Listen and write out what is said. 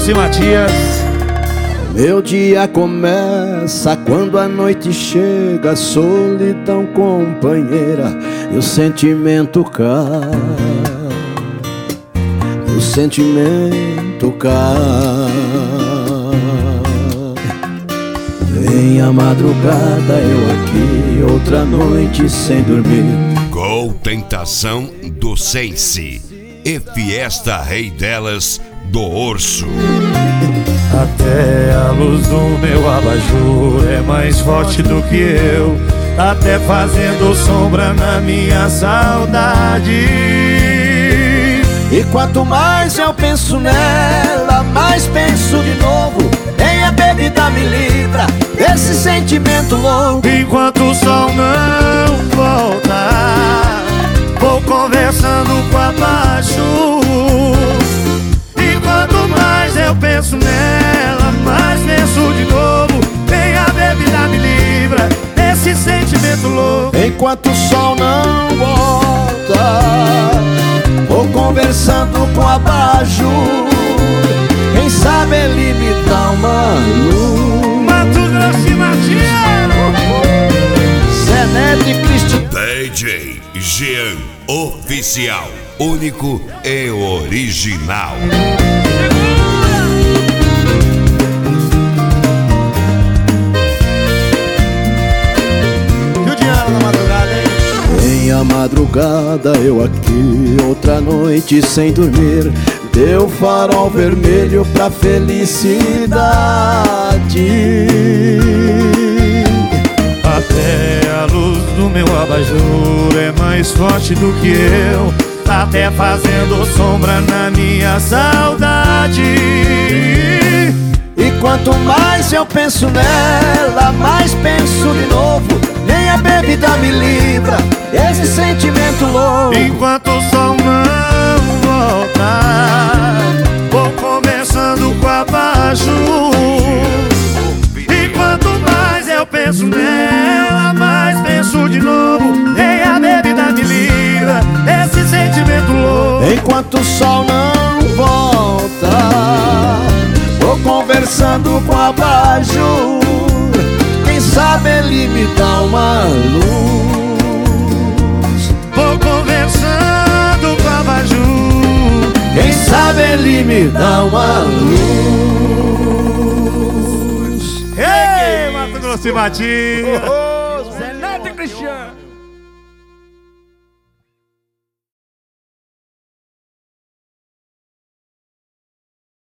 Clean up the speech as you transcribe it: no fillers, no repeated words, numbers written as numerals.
Grosso e Matias. Meu dia começa quando a noite chega, solidão companheira, e o sentimento cai, o sentimento cai. Vem a madrugada, eu aqui, outra noite sem dormir. Gol Tentação do Sense e Fiesta Rei Delas do Orso. Até a luz do meu abajur é mais forte do que eu, até fazendo sombra na minha saudade. E quanto mais eu penso nela, mais penso de novo. Nem a bebida me livra desse sentimento louco. Enquanto o sol não volta, vou conversando com abaixo. E quanto mais eu penso nela, mais penso de novo. Nem a bebida me livra desse sentimento louco. Enquanto o sol não volta, vou conversando com abajur. Quem sabe ele me dá uma luz. Mato Grosso e Matias, Zé Neto e Cristiano. DJ Jean Oficial, único e original. Judiano na madrugada, hein? Em a madrugada, eu aqui, outra noite sem dormir. Deu farol vermelho pra felicidade. Até a luz do meu abajur é mais forte do que eu, até fazendo sombra na minha saudade. E quanto mais eu penso nela, mais penso de novo. Nem a bebida me livra desse sentimento louco. Enquanto o sol não volta, vou conversando com abajur. E quanto mais eu penso nela, mais penso de novo. Nem a bebida me livra desse sentimento louco. Enquanto o sol não volta, vou conversando com abajur. Quem sabe ele me dá uma luz. Vou conversando com abajur. Quem sabe ele me dá uma luz. Ei, Mato Grosso e Matias. Zé Neto e Cristiano.